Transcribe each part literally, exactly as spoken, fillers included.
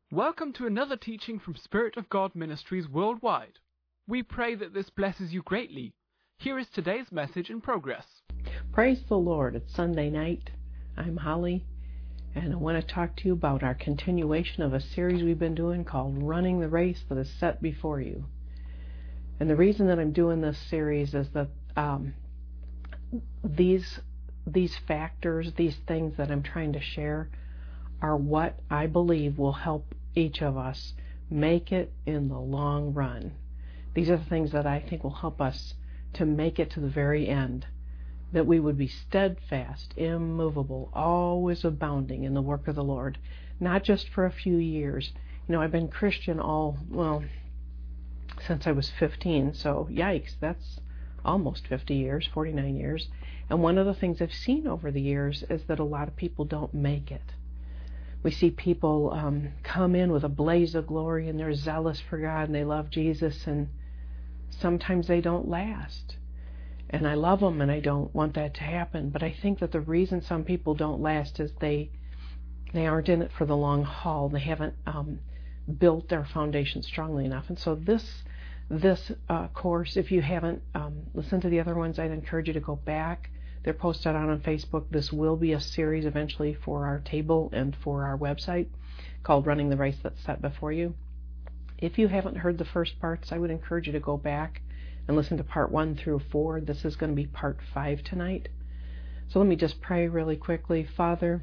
Welcome to another teaching from Spirit of God Ministries worldwide. We pray that this blesses you greatly. Here is today's message in progress. Praise the Lord. It's Sunday night. I'm Holly, and I want to talk to you about our continuation of a series we've been doing called Running the Race That Is Set Before You. And the reason that I'm doing this series is that um, these these factors, these things that I'm trying to share are what I believe will help each of us make it in the long run. These are the things that I think will help us to make it to the very end, that we would be steadfast, immovable, always abounding in the work of the Lord, not just for a few years. You know, I've been Christian all, well, since I was fifteen, so yikes, that's almost fifty years, forty-nine years. And one of the things I've seen over the years is that a lot of people don't make it. We see people um, come in with a blaze of glory and they're zealous for God and they love Jesus, and sometimes they don't last. And I love them and I don't want that to happen, but I think that the reason some people don't last is they they aren't in it for the long haul. They haven't um, built their foundation strongly enough. And so this this uh, course, if you haven't um, listened to the other ones, I'd encourage you to go back. They're posted out on Facebook. This will be a series eventually for our table and for our website called Running the Race That's Set Before You. If you haven't heard the first parts, I would encourage you to go back and listen to part one through four. This is going to be part five tonight. So let me just pray really quickly. Father,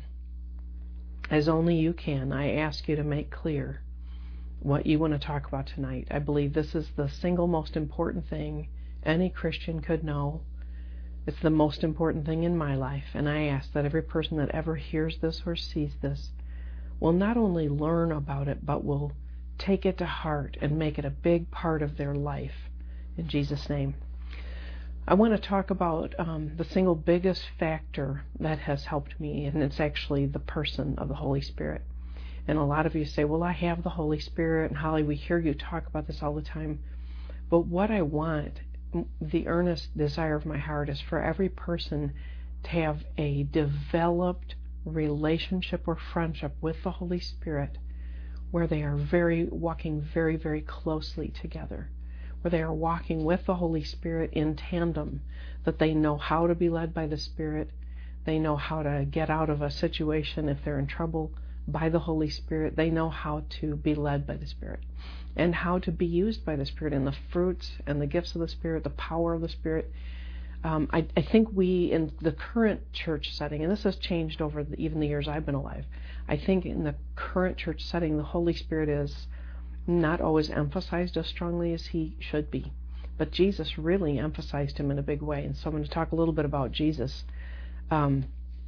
as only you can, I ask you to make clear what you want to talk about tonight. I believe this is the single most important thing any Christian could know. It's the most important thing in my life, and I ask that every person that ever hears this or sees this will not only learn about it, but will take it to heart and make it a big part of their life. In Jesus' name. I want to talk about um, the single biggest factor that has helped me, and it's actually the person of the Holy Spirit. And a lot of you say, well, I have the Holy Spirit, and Holly, we hear you talk about this all the time. But what I want, the earnest desire of my heart, is for every person to have a developed relationship or friendship with the Holy Spirit where they are very walking very, very closely together, where they are walking with the Holy Spirit in tandem, that they know how to be led by the Spirit, they know how to get out of a situation if they're in trouble by the Holy Spirit, they know how to be led by the Spirit, and how to be used by the Spirit in the fruits and the gifts of the Spirit, the power of the Spirit. Um, I, I think we, in the current church setting, and this has changed over the, even the years I've been alive, I think in the current church setting, the Holy Spirit is not always emphasized as strongly as he should be. But Jesus really emphasized him in a big way. And so I'm going to talk a little bit about Jesus. Um,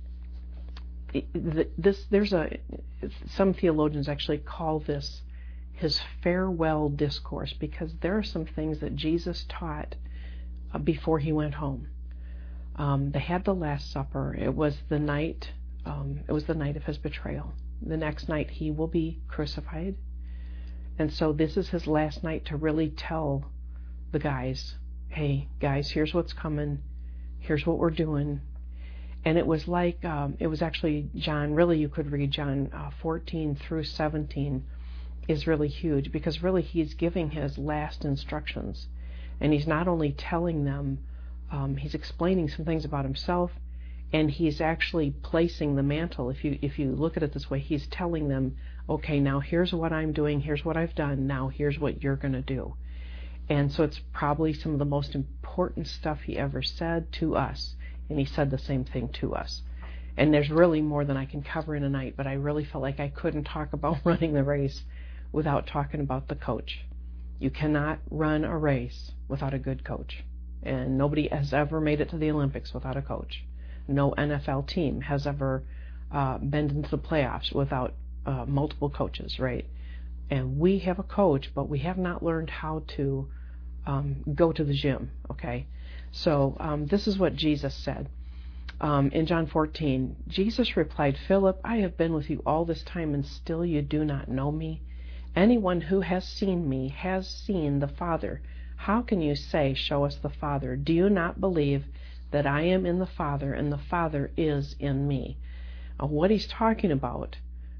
this, there's a, some theologians actually call this his farewell discourse, because there are some things that Jesus taught uh, before he went home. Um, they had the Last Supper. It was the night, um, it was the night of his betrayal. The next night he will be crucified. And so this is his last night to really tell the guys, hey, guys, here's what's coming. Here's what we're doing. And it was like, um, it was actually John, really you could read John uh, fourteen through seventeen is really huge, because really he's giving his last instructions. And he's not only telling them, um, he's explaining some things about himself, and he's actually placing the mantle. If you if you look at it this way, he's telling them, okay, now here's what I'm doing, here's what I've done, now here's what you're going to do. And so it's probably some of the most important stuff he ever said to us, and he said the same thing to us. And there's really more than I can cover in a night, but I really felt like I couldn't talk about running the race without talking about the coach. You cannot run a race without a good coach. And nobody has ever made it to the Olympics without a coach. No N F L team has ever uh, been into the playoffs without uh, multiple coaches, right? And we have a coach, but we have not learned how to um, go to the gym, okay? So um, this is what Jesus said. Um, in John fourteen, Jesus replied, Philip, I have been with you all this time, and still you do not know me? Anyone who has seen me has seen the Father. How can you say, show us the Father? Do you not believe that I am in the Father and the Father is in me? Uh, what he's talking about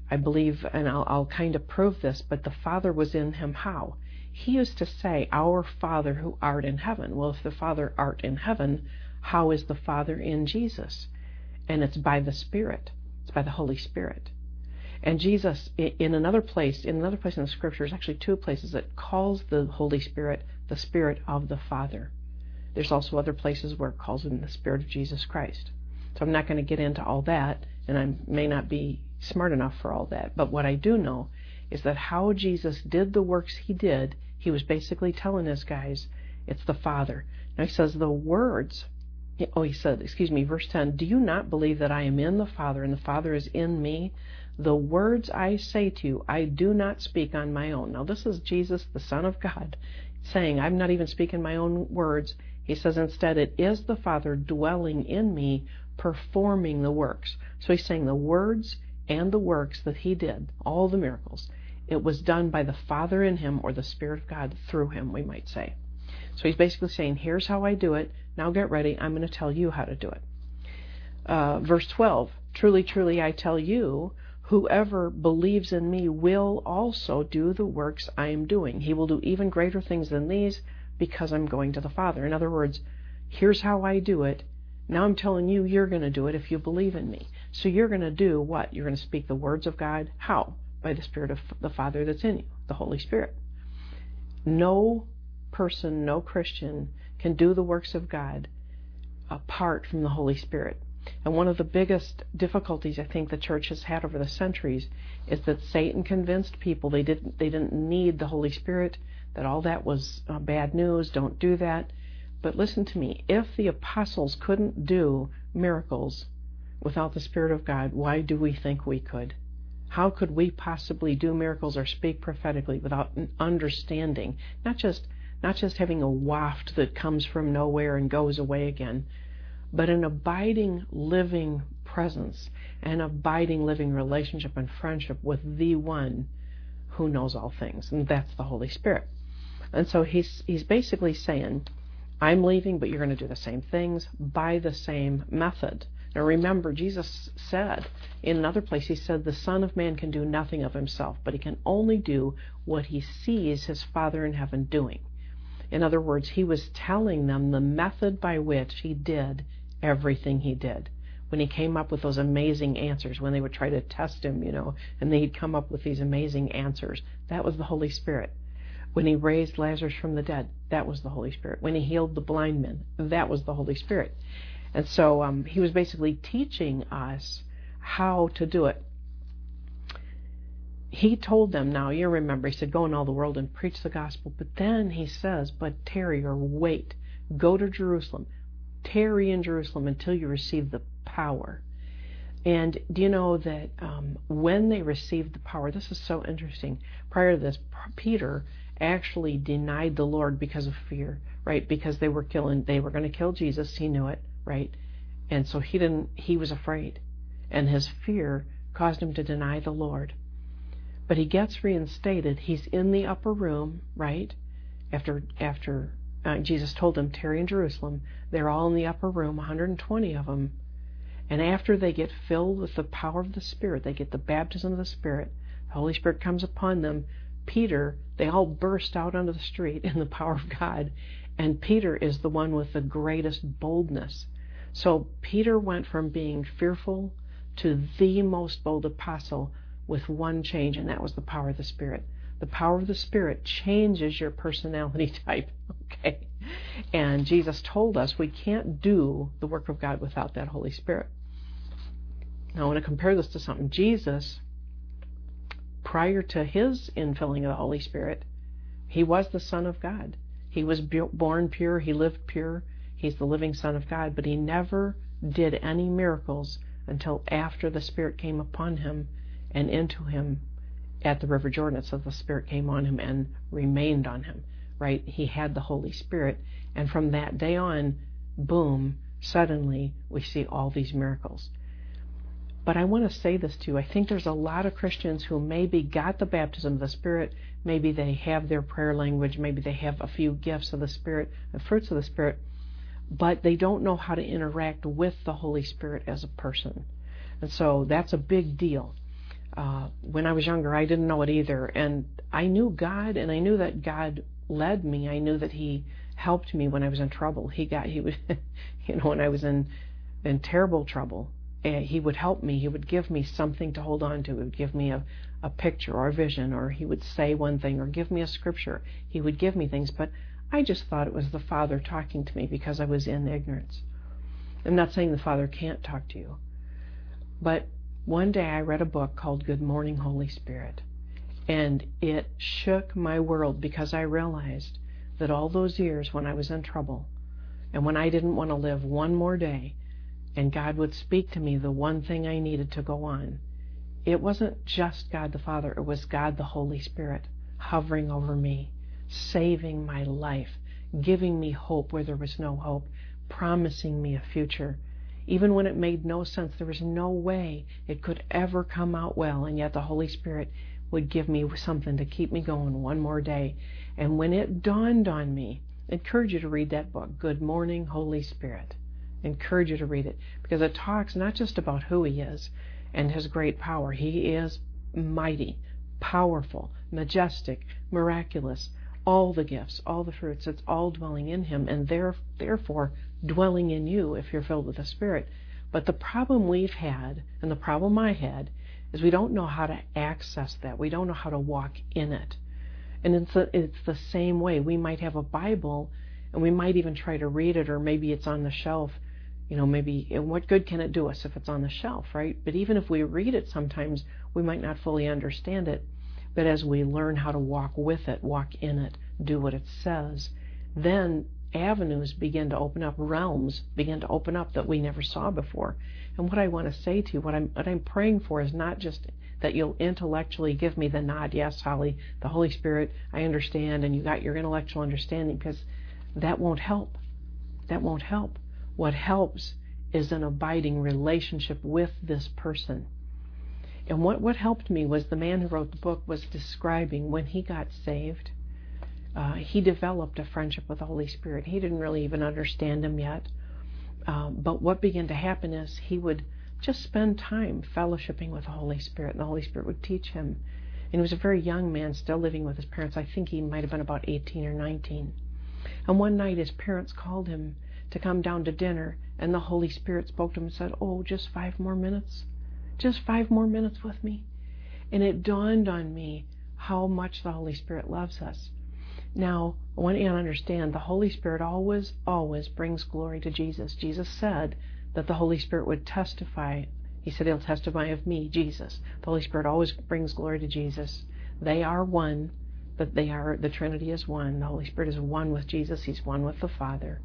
I believe, and I'll, I'll kind of prove this, but the Father was in him how? He used to say, our Father who art in heaven. Well, if the Father art in heaven, how is the Father in Jesus? And it's by the Spirit. It's by the Holy Spirit. And Jesus, in another place, in another place in the Scriptures, actually two places, it calls the Holy Spirit the Spirit of the Father. There's also other places where it calls him the Spirit of Jesus Christ. So I'm not going to get into all that, and I may not be smart enough for all that. But what I do know is that how Jesus did the works he did, he was basically telling his guys, it's the Father. Now he says the words, oh, he said, excuse me, verse ten, do you not believe that I am in the Father and the Father is in me? The words I say to you, I do not speak on my own. Now this is Jesus, the Son of God, saying, I'm not even speaking my own words. He says instead, it is the Father dwelling in me, performing the works. So he's saying the words and the works that he did, all the miracles, it was done by the Father in him, or the Spirit of God through him, we might say. So he's basically saying, here's how I do it. Now get ready. I'm going to tell you how to do it. Uh, verse twelve, truly, truly, I tell you, whoever believes in me will also do the works I am doing. He will do even greater things than these because I'm going to the Father. In other words, here's how I do it. Now I'm telling you, you're going to do it if you believe in me. So you're going to do what? You're going to speak the words of God. How? By the Spirit of the Father that's in you, the Holy Spirit. No person, no Christian can do the works of God apart from the Holy Spirit. And one of the biggest difficulties I think the church has had over the centuries is that Satan convinced people they didn't they didn't need the Holy Spirit, that all that was uh, bad news, don't do that. But listen to me, if the apostles couldn't do miracles without the Spirit of God, why do we think we could? How could we possibly do miracles or speak prophetically without an understanding? Not just not just having a waft that comes from nowhere and goes away again, but an abiding, living presence, an abiding, living relationship and friendship with the one who knows all things, and that's the Holy Spirit. And so he's he's basically saying, I'm leaving, but you're going to do the same things by the same method. Now remember, Jesus said in another place, he said, the Son of Man can do nothing of himself, but he can only do what he sees his Father in heaven doing. In other words, he was telling them the method by which he did everything he did. When he came up with those amazing answers, when they would try to test him, you know, and he'd come up with these amazing answers, that was the Holy Spirit. When he raised Lazarus from the dead, that was the Holy Spirit. When he healed the blind men, that was the Holy Spirit. And so um, he was basically teaching us how to do it. He told them, now you remember, he said, go in all the world and preach the gospel. But then he says, but tarry or wait, go to Jerusalem. Tarry in Jerusalem until you receive the power. And do you know that um, when they received the power, this is so interesting. Prior to this, Peter actually denied the Lord because of fear, right? Because they were killing, they were going to kill Jesus. He knew it, right? And so he didn't, he was afraid. And his fear caused him to deny the Lord. But he gets reinstated. He's in the upper room, right? After after uh, Jesus told them, tarry in Jerusalem. They're all in the upper room, one hundred twenty of them. And after they get filled with the power of the Spirit, they get the baptism of the Spirit, the Holy Spirit comes upon them. Peter, they all burst out onto the street in the power of God. And Peter is the one with the greatest boldness. So Peter went from being fearful to the most bold apostle with one change, and that was the power of the Spirit. The power of the Spirit changes your personality type, okay? And Jesus told us we can't do the work of God without that Holy Spirit. Now I want to compare this to something. Jesus, prior to his infilling of the Holy Spirit, he was the Son of God. He was born pure, he lived pure, he's the living Son of God, but he never did any miracles until after the Spirit came upon him and into him at the River Jordan. So the Spirit came on him and remained on him, right? He had the Holy Spirit, and from that day on, boom, suddenly we see all these miracles. But I want to say this to you. I think there's a lot of Christians who maybe got the baptism of the Spirit, maybe they have their prayer language, maybe they have a few gifts of the Spirit, the fruits of the Spirit, but they don't know how to interact with the Holy Spirit as a person. And so that's a big deal. uh, when I was younger, I didn't know it either. And I knew God, and I knew that God led me. I knew that He helped me when I was in trouble. He got, He would, you know, when I was in, in terrible trouble, uh, He would help me. He would give me something to hold on to. He would give me a, a picture or a vision, or He would say one thing, or give me a scripture. He would give me things, but I just thought it was the Father talking to me because I was in ignorance. I'm not saying the Father can't talk to you, but one day I read a book called Good Morning, Holy Spirit, and it shook my world because I realized that all those years when I was in trouble and when I didn't want to live one more day and God would speak to me the one thing I needed to go on, it wasn't just God the Father, it was God the Holy Spirit hovering over me, saving my life, giving me hope where there was no hope, promising me a future. Even when it made no sense, there was no way it could ever come out well, and yet the Holy Spirit would give me something to keep me going one more day. And when it dawned on me, I encourage you to read that book, Good Morning, Holy Spirit. I encourage you to read it, because it talks not just about who He is and His great power. He is mighty, powerful, majestic, miraculous, all the gifts, all the fruits, it's all dwelling in Him, and there, therefore dwelling in you if you're filled with the Spirit. But the problem we've had, and the problem I had, is we don't know how to access that. We don't know how to walk in it. And it's, a, it's the same way. We might have a Bible, and we might even try to read it, or maybe it's on the shelf. You know, maybe, and what good can it do us if it's on the shelf, right? But even if we read it sometimes, we might not fully understand it. But as we learn how to walk with it, walk in it, do what it says, then avenues begin to open up, realms begin to open up that we never saw before. And what I want to say to you, what I'm, what I'm praying for is not just that you'll intellectually give me the nod, yes, Holly, the Holy Spirit, I understand, and you got your intellectual understanding, because that won't help. That won't help. What helps is an abiding relationship with this person. And what, what helped me was the man who wrote the book was describing when he got saved, uh, he developed a friendship with the Holy Spirit. He didn't really even understand Him yet. Um, but what began to happen is he would just spend time fellowshipping with the Holy Spirit, and the Holy Spirit would teach him. And he was a very young man, still living with his parents. I think he might have been about eighteen or nineteen. And one night his parents called him to come down to dinner, and the Holy Spirit spoke to him and said, oh, just five more minutes. Just five more minutes with me. And it dawned on me how much the Holy Spirit loves us. Now, I want you to understand, the Holy Spirit always, always brings glory to Jesus. Jesus said that the Holy Spirit would testify. He said, He'll testify of me, Jesus. The Holy Spirit always brings glory to Jesus. They are one, but they are, the Trinity is one. The Holy Spirit is one with Jesus. He's one with the Father.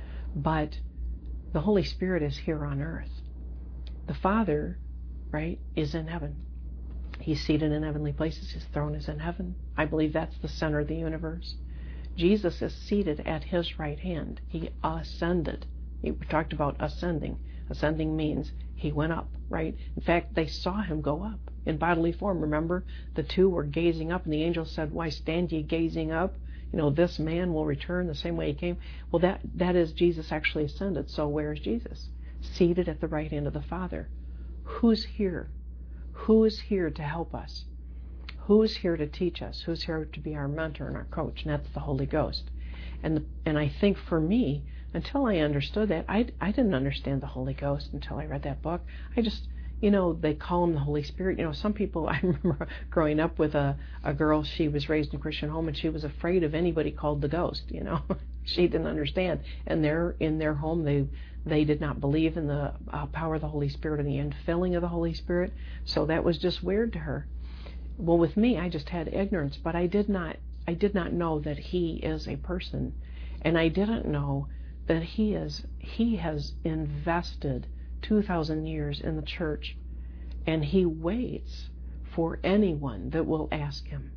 But the Holy Spirit is here on earth. The Father, right, is in heaven. He's seated in heavenly places. His throne is in heaven. I believe that's the center of the universe. Jesus is seated at His right hand. He ascended. We talked about ascending. Ascending means He went up, right? In fact, they saw Him go up in bodily form. Remember, the two were gazing up, and the angel said, why stand ye gazing up? You know, this man will return the same way he came. Well, that, that is Jesus actually ascended. So where is Jesus? Seated at the right hand of the Father. Who's here? Who is here to help us? Who's here to teach us? Who's here to be our mentor and our coach? And that's the Holy Ghost. And the, and I think for me, until I understood that, I, I didn't understand the Holy Ghost until I read that book. I just, you know, they call Him the Holy Spirit. You know, some people, I remember growing up with a, a girl, she was raised in a Christian home, and she was afraid of anybody called the Ghost, you know. She didn't understand. And they're in their home, they they did not believe in the uh, power of the Holy Spirit and the infilling of the Holy Spirit. So that was just weird to her. Well, with me, I just had ignorance, but I did not I did not know that He is a person. And I didn't know that He is He has invested two thousand years in the church, and He waits for anyone that will ask Him.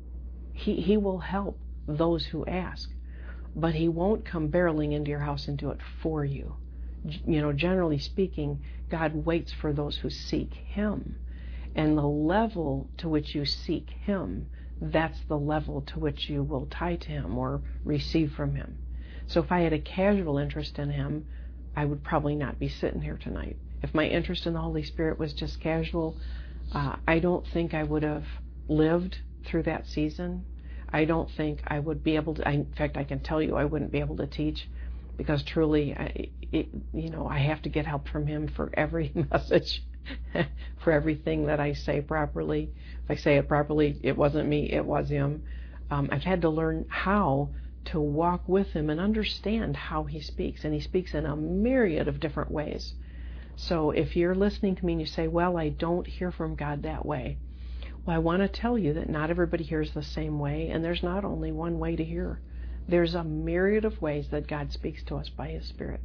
He He will help those who ask, but He won't come barreling into your house and do it for you. You know, generally speaking, God waits for those who seek Him. And the level to which you seek Him, that's the level to which you will tie to Him or receive from Him. So if I had a casual interest in Him, I would probably not be sitting here tonight. If my interest in the Holy Spirit was just casual, Uh, I don't think I would have lived through that season. I don't think I would be able to, I, in fact, I can tell you I wouldn't be able to teach, because truly, I, it, you know, I have to get help from him for every message, for everything that I say properly. If I say it properly, it wasn't me, it was him. Um, I've had to learn how to walk with him and understand how he speaks, and he speaks in a myriad of different ways. So if you're listening to me and you say, well, I don't hear from God that way, well, I want to tell you that not everybody hears the same way, and there's not only one way to hear. There's a myriad of ways that God speaks to us by his Spirit.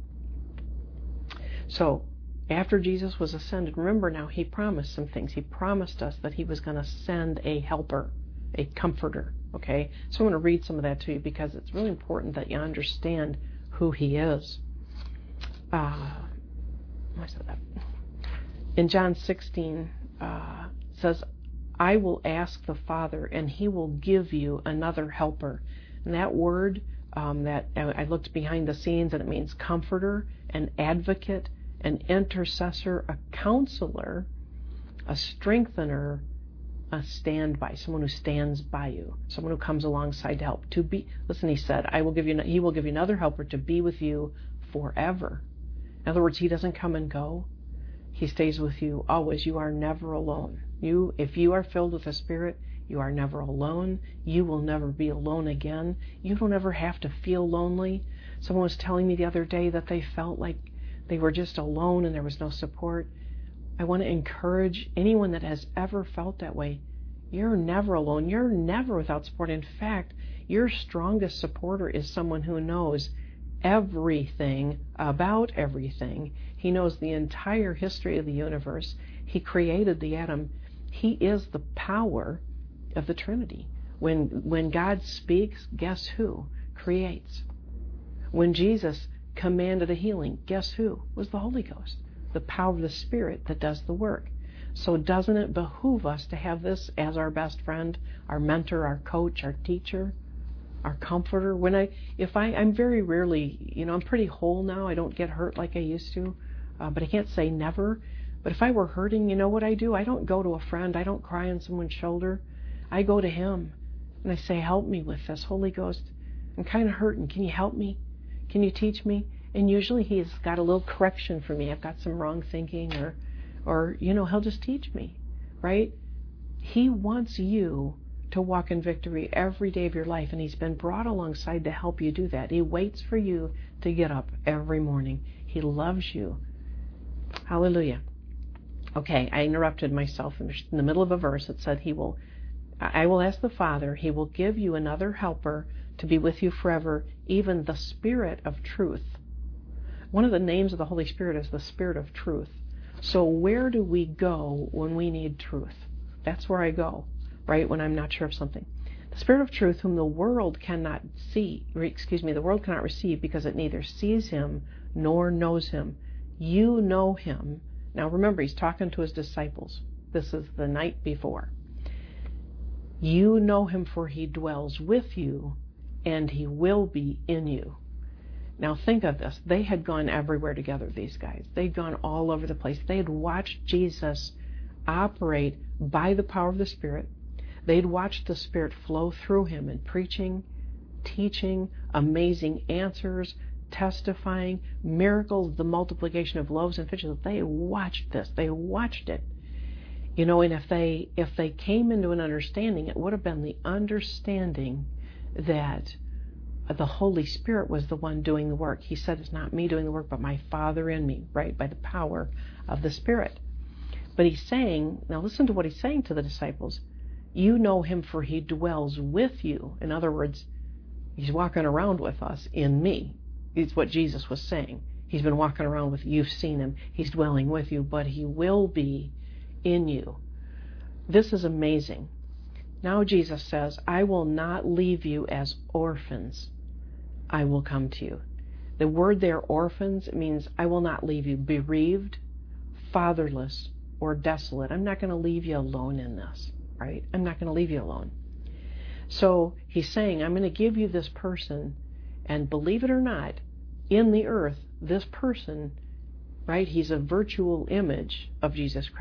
So after Jesus was ascended, remember now, he promised some things. He promised us that he was going to send a helper, a comforter. Okay, so I'm going to read some of that to you, because it's really important that you understand who he is. Uh, I said that. In John sixteen, uh, it says, I will ask the Father, and he will give you another helper. And that word, um, that I looked behind the scenes, and it means comforter, an advocate, an intercessor, a counselor, a strengthener, a standby, someone who stands by you, someone who comes alongside to help. To be, listen, he said, I will give you, he will give you another helper to be with you forever. In other words, he doesn't come and go. He stays with you always. You are never alone. You, if you are filled with the Spirit, you are never alone. You will never be alone again. You don't ever have to feel lonely. Someone was telling me the other day that they felt like they were just alone and there was no support. I want to encourage anyone that has ever felt that way. You're never alone. You're never without support. In fact, your strongest supporter is someone who knows everything about everything. He knows the entire history of the universe. He created the atom. He is the power of the Trinity. When, when God speaks, guess who creates? When Jesus commanded a healing, guess who? It was the Holy Ghost. The power of the Spirit that does the work. So doesn't it behoove us to have this as our best friend, our mentor, our coach, our teacher, our comforter? When I, if I, I'm very rarely, you know, I'm pretty whole now. I don't get hurt like I used to, uh, but I can't say never. But if I were hurting, you know what I do? I don't go to a friend. I don't cry on someone's shoulder. I go to him and I say, help me with this, Holy Ghost. I'm kind of hurting. Can you help me? Can you teach me? And usually he's got a little correction for me. I've got some wrong thinking, or, or you know, he'll just teach me, right? He wants you to walk in victory every day of your life, and he's been brought alongside to help you do that. He waits for you to get up every morning. He loves you. Hallelujah. Okay, I interrupted myself in the middle of a verse. It said, he will, I will ask the Father, he will give you another helper to be with you forever, even the Spirit of truth. One of the names of the Holy Spirit is the Spirit of truth. So where do we go when we need truth? That's where I go, right, when I'm not sure of something. The Spirit of truth, whom the world cannot see, or excuse me, the world cannot receive, because it neither sees him nor knows him. You know him. Now remember, he's talking to his disciples. This is the night before. You know him, for he dwells with you, and he will be in you. Now think of this. They had gone everywhere together, these guys. They'd gone all over the place. They had watched Jesus operate by the power of the Spirit. They'd watched the Spirit flow through him in preaching, teaching, amazing answers, testifying, miracles, the multiplication of loaves and fishes. They watched this. They watched it. You know, and if they if they came into an understanding, it would have been the understanding that the Holy Spirit was the one doing the work. He said, it's not me doing the work, but my Father in me, right? By the power of the Spirit. But he's saying, now listen to what he's saying to the disciples. You know him, for he dwells with you. In other words, he's walking around with us in me. It's what Jesus was saying. He's been walking around with you. You've seen him. He's dwelling with you, but he will be in you. This is amazing. Now Jesus says, I will not leave you as orphans. I will come to you. The word there, orphans, means I will not leave you bereaved, fatherless, or desolate. I'm not going to leave you alone in this, right? I'm not going to leave you alone. So he's saying, I'm going to give you this person, and believe it or not, in the earth, this person, right, he's a virtual image of Jesus Christ.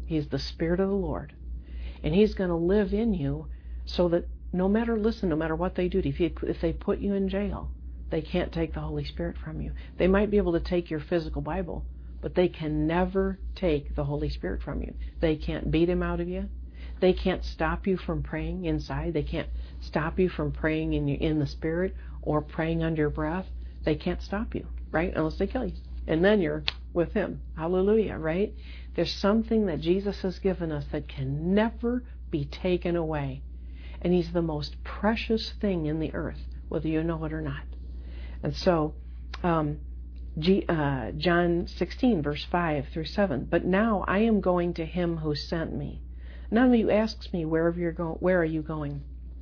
He's the Spirit of the Lord. And He's going to live in you so that no matter, listen, no matter what they do, if, you, if they put you in jail, they can't take the Holy Spirit from you. They might be able to take your physical Bible, but they can never take the Holy Spirit from you. They can't beat Him out of you. They can't stop you from praying inside. They can't stop you from praying in, your, in the Spirit or praying under your breath. They can't stop you, right? Unless they kill you. And then you're with Him. Hallelujah, right? There's something that Jesus has given us that can never be taken away. And He's the most precious thing in the earth, whether you know it or not. And so, um, G, uh, John sixteen, verse five through seven. But now I am going to Him who sent me. None of you asks me, wherever you're going, where are you going?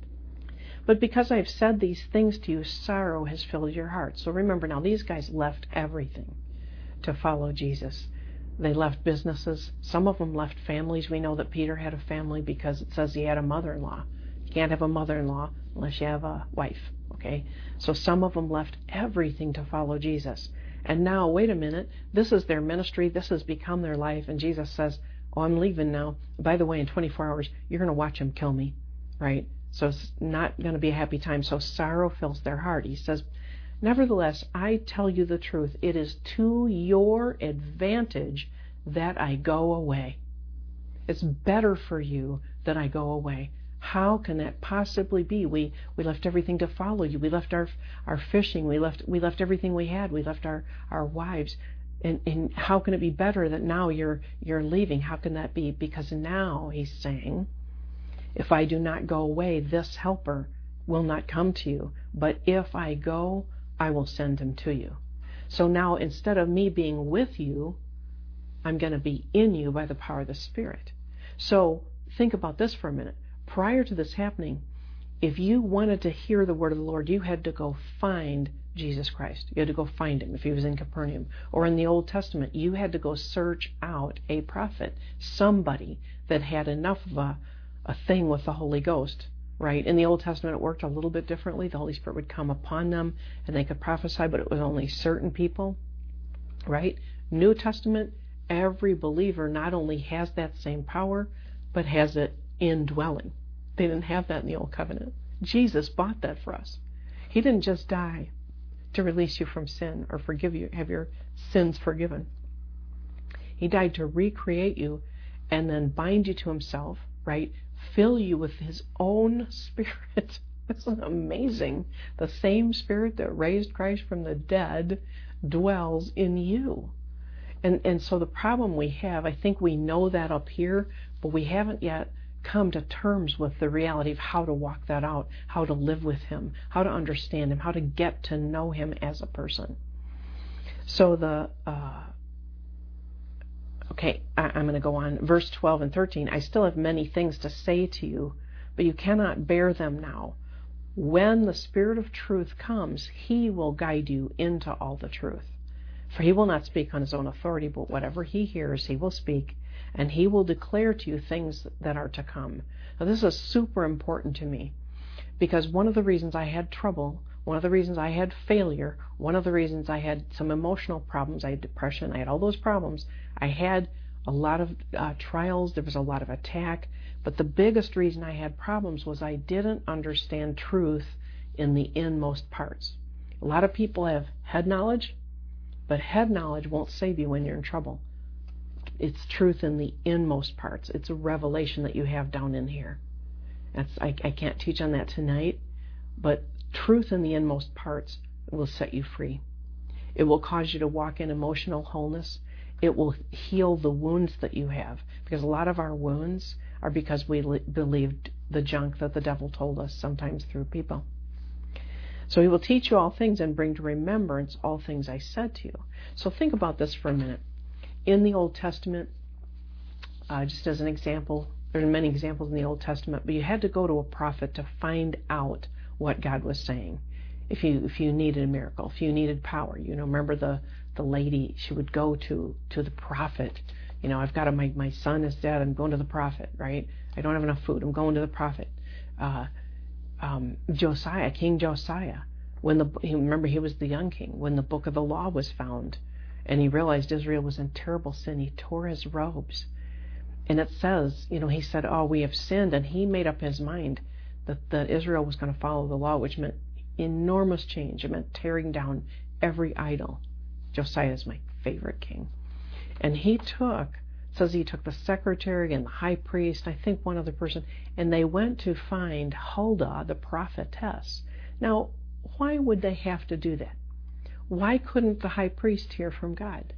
But because I've said these things to you, sorrow has filled your heart. So remember now, these guys left everything to follow Jesus. They left businesses. Some of them left families. We know that Peter had a family because it says he had a mother-in-law. You can't have a mother-in-law unless you have a wife, okay? So some of them left everything to follow Jesus. And now, wait a minute, this is their ministry. This has become their life. And Jesus says, oh, I'm leaving now. By the way, in twenty-four hours, you're going to watch Him kill me, right? So it's not going to be a happy time. So sorrow fills their heart. He says, nevertheless, I tell you the truth. It is to your advantage that I go away. It's better for you that I go away. How can that possibly be? We we left everything to follow you. We left our our fishing. We left we left everything we had. We left our, our wives. And, and how can it be better that now you're you're leaving? How can that be? Because now, He's saying, if I do not go away, this helper will not come to you. But if I go, I will send Him to you. So now, instead of me being with you, I'm going to be in you by the power of the Spirit. So think about this for a minute. Prior to this happening, if you wanted to hear the word of the Lord, you had to go find Jesus Christ. You had to go find Him if He was in Capernaum. Or in the Old Testament, you had to go search out a prophet, somebody that had enough of a, a thing with the Holy Ghost, right? In the Old Testament, it worked a little bit differently. The Holy Spirit would come upon them and they could prophesy, but it was only certain people, right? New Testament, every believer not only has that same power, but has it indwelling. They didn't have that in the Old Covenant. Jesus bought that for us. He didn't just die to release you from sin or forgive you, have your sins forgiven. He died to recreate you and then bind you to Himself, right? Fill you with His own Spirit. This is amazing. The same Spirit that raised Christ from the dead dwells in you. And and so the problem we have, I think we know that up here, but we haven't yet come to terms with the reality of how to walk that out, how to live with Him, how to understand Him, how to get to know Him as a person. So the, uh, okay, I, I'm going to go on. Verse twelve and thirteen, I still have many things to say to you, but you cannot bear them now. When the Spirit of truth comes, He will guide you into all the truth. For He will not speak on His own authority, but whatever He hears, He will speak, and He will declare to you things that are to come. Now, this is super important to me, because one of the reasons I had trouble, one of the reasons I had failure, one of the reasons I had some emotional problems, I had depression, I had all those problems, I had a lot of uh, trials, there was a lot of attack, but the biggest reason I had problems was I didn't understand truth in the inmost parts. A lot of people have head knowledge, but head knowledge won't save you when you're in trouble. It's truth in the inmost parts. It's a revelation that you have down in here. That's I, I can't teach on that tonight, but truth in the inmost parts will set you free. It will cause you to walk in emotional wholeness. It will heal the wounds that you have, because a lot of our wounds are because we li- believed the junk that the devil told us, sometimes through people. So He will teach you all things and bring to remembrance all things I said to you. So think about this for a minute. In the Old Testament, uh, just as an example, there are many examples in the Old Testament, but you had to go to a prophet to find out what God was saying. If you if you needed a miracle, if you needed power, you know, remember the, the lady, she would go to, to the prophet. You know, I've got to, my, my son is dead, I'm going to the prophet, right? I don't have enough food, I'm going to the prophet. Uh, um, Josiah, King Josiah, when the, remember he was the young king, when the book of the law was found, and he realized Israel was in terrible sin, he tore his robes. And it says, you know, he said, oh, we have sinned, and he made up his mind that, that Israel was going to follow the law, which meant enormous change. It meant tearing down every idol. Josiah is my favorite king. And he took, it says he took the secretary and the high priest, I think one other person, and they went to find Huldah, the prophetess. Now, why would they have to do that? Why couldn't the high priest hear from God?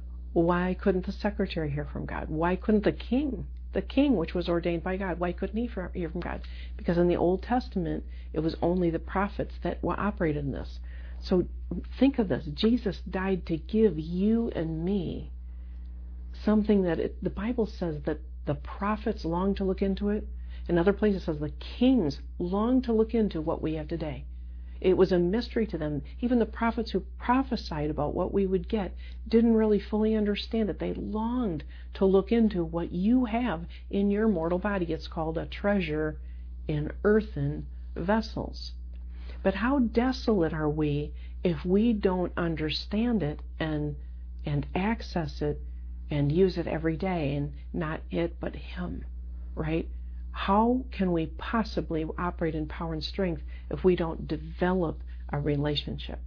Why couldn't the secretary hear from God? Why couldn't the king, the king which was ordained by God, why couldn't he hear from God? Because in the Old Testament, it was only the prophets that operated in this. So think of this. Jesus died to give you and me something that it, the Bible says that the prophets long to look into it. In other places it says the kings long to look into what we have today. It was a mystery to them. Even the prophets who prophesied about what we would get didn't really fully understand it. They longed to look into what you have in your mortal body. It's called a treasure in earthen vessels. But how desolate are we if we don't understand it and and access it and use it every day, and not it but Him, right? How can we possibly operate in power and strength if we don't develop a relationship?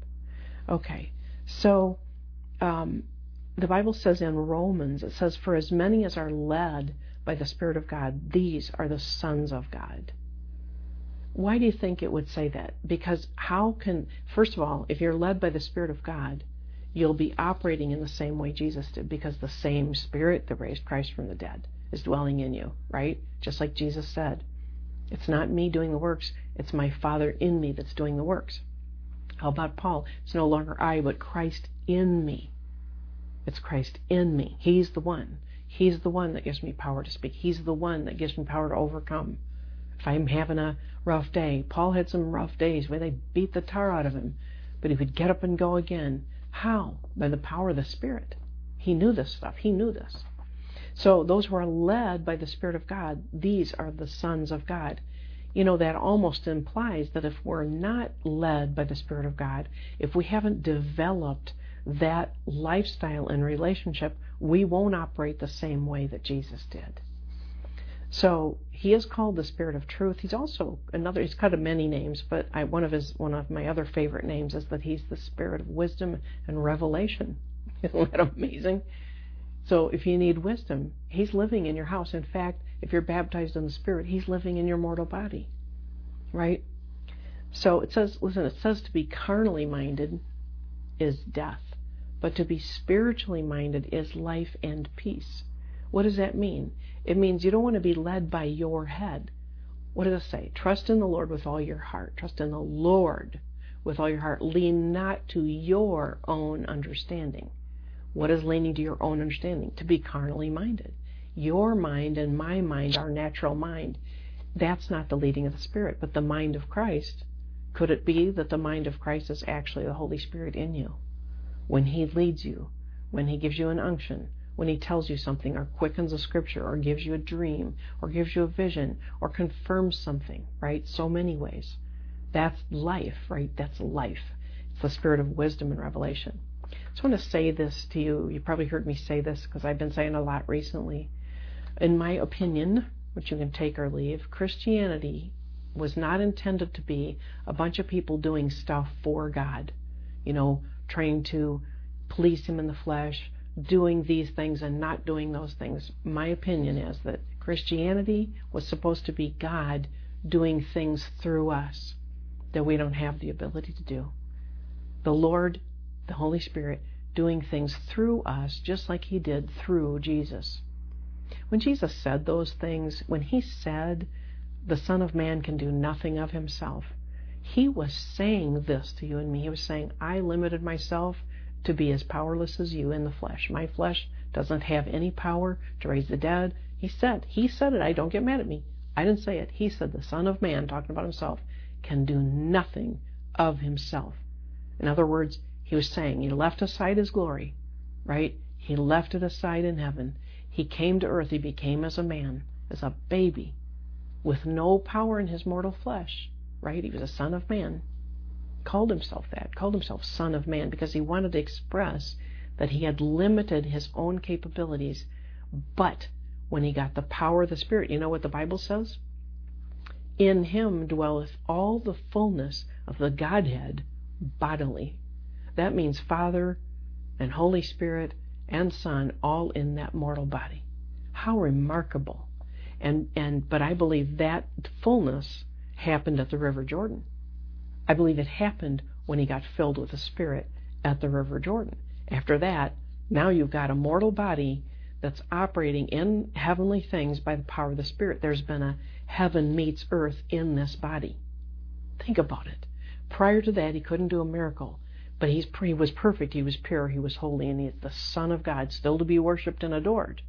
Okay, so um, the Bible says in Romans, it says, for as many as are led by the Spirit of God, these are the sons of God. Why do you think it would say that? Because how can, first of all, if you're led by the Spirit of God, you'll be operating in the same way Jesus did, because the same Spirit that raised Christ from the dead is dwelling in you, right? Just like Jesus said, it's not me doing the works, it's my Father in me that's doing the works. How about Paul? It's no longer I, but Christ in me. It's Christ in me. He's the one. He's the one that gives me power to speak. He's the one that gives me power to overcome. If I'm having a rough day, Paul had some rough days where they beat the tar out of him, but he would get up and go again. How? By the power of the Spirit. He knew this stuff. He knew this. So those who are led by the Spirit of God, these are the sons of God. You know, that almost implies that if we're not led by the Spirit of God, if we haven't developed that lifestyle and relationship, we won't operate the same way that Jesus did. So he is called the Spirit of Truth. He's also another, he's got many names, but I, one of his one of my other favorite names is that he's the Spirit of wisdom and revelation. Isn't that amazing? So if you need wisdom, he's living in your house. In fact, if you're baptized in the Spirit, he's living in your mortal body, right? So it says, listen, it says to be carnally minded is death, but to be spiritually minded is life and peace. What does that mean? It means you don't want to be led by your head. What does it say? Trust in the Lord with all your heart. Trust in the Lord with all your heart. Lean not to your own understanding. What is leaning to your own understanding? To be carnally minded. Your mind and my mind, our natural mind, that's not the leading of the Spirit, but the mind of Christ. Could it be that the mind of Christ is actually the Holy Spirit in you? When He leads you, when He gives you an unction, when He tells you something, or quickens a scripture, or gives you a dream, or gives you a vision, or confirms something, right? So many ways. That's life, right? That's life. It's the Spirit of wisdom and revelation. So I want to say this to you. You probably heard me say this because I've been saying a lot recently. In my opinion, which you can take or leave, Christianity was not intended to be a bunch of people doing stuff for God. You know, trying to please Him in the flesh, doing these things and not doing those things. My opinion is that Christianity was supposed to be God doing things through us that we don't have the ability to do. The Lord, the Holy Spirit, doing things through us just like He did through Jesus. When Jesus said those things, when He said the Son of Man can do nothing of Himself, He was saying this to you and me. He was saying, I limited myself to be as powerless as you in the flesh. My flesh doesn't have any power to raise the dead. He said, He said it. I don't get mad at me. I didn't say it. He said the Son of Man, talking about Himself, can do nothing of Himself. In other words, He was saying He left aside His glory, right? He left it aside in heaven. He came to earth. He became as a man, as a baby, with no power in His mortal flesh, right? He was a Son of Man. Called Himself that, called Himself Son of Man, because He wanted to express that He had limited His own capabilities, but when he got the power of the Spirit. You know what the Bible says? In him dwelleth all the fullness of the Godhead bodily. That means Father and Holy Spirit and Son all in that mortal body. How remarkable. And and but I believe that fullness happened at the River Jordan. I believe it happened when he got filled with the Spirit at the River Jordan. After that, now you've got a mortal body that's operating in heavenly things by the power of the Spirit. There's been a heaven meets earth in this body. Think about it. Prior to that, he couldn't do a miracle, but he's, he was perfect, he was pure, he was holy, and he's the Son of God, still to be worshipped and adored.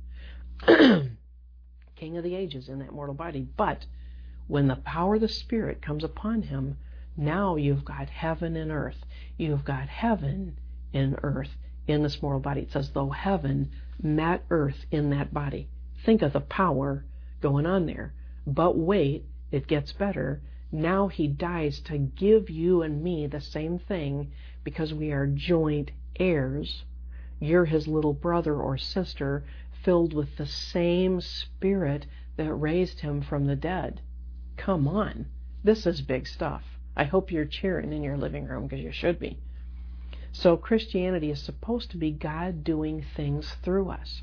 King of the ages in that mortal body. But when the power of the Spirit comes upon him, now you've got heaven and earth. You've got heaven and earth in this mortal body. It's as though heaven met earth in that body. Think of the power going on there. But wait, it gets better. Now he dies to give you and me the same thing because we are joint heirs. You're his little brother or sister filled with the same Spirit that raised him from the dead. Come on. This is big stuff. I hope you're cheering in your living room because you should be. So Christianity is supposed to be God doing things through us.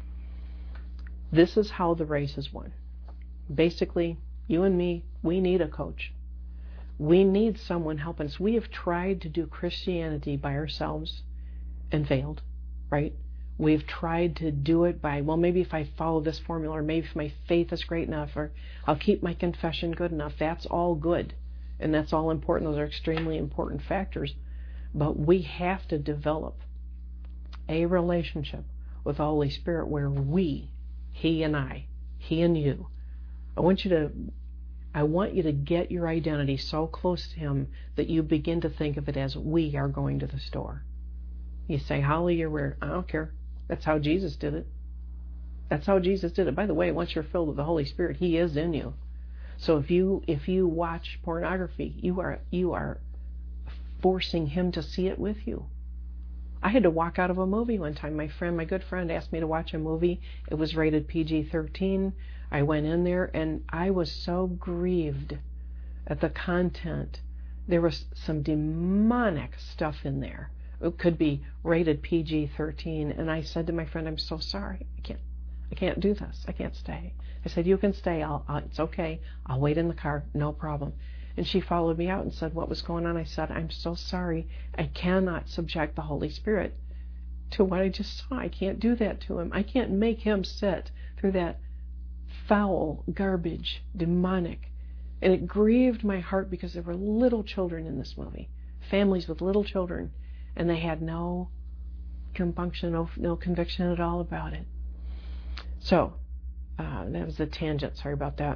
This is how the race is won. Basically, you and me, we need a coach. We need someone helping us. We have tried to do Christianity by ourselves and failed, right? We've tried to do it by, well, maybe if I follow this formula, or maybe if my faith is great enough, or I'll keep my confession good enough. That's all good, and that's all important. Those are extremely important factors. But we have to develop a relationship with the Holy Spirit where we, he and I, he and you, I want you to I want you to get your identity so close to him that you begin to think of it as we are going to the store. You say, Holly, you're weird. I don't care. That's how Jesus did it. That's how Jesus did it. By the way, once you're filled with the Holy Spirit, he is in you. So if you if you watch pornography, you are you are forcing him to see it with you. I had to walk out of a movie one time. My friend, my good friend, asked me to watch a movie. It was rated P G thirteen. I went in there and I was so grieved at the content. There was some demonic stuff in there. It could be rated P G thirteen. And I said to my friend, I'm so sorry. I can't I can't do this. I can't stay. I said, you can stay. I'll, I'll, it's okay. I'll wait in the car. No problem. And she followed me out and said, what was going on? I said, I'm so sorry. I cannot subject the Holy Spirit to what I just saw. I can't do that to him. I can't make him sit through that foul, garbage, demonic. And it grieved my heart because there were little children in this movie, families with little children, and they had no compunction, no, no conviction at all about it. So, uh, that was a tangent. Sorry about that.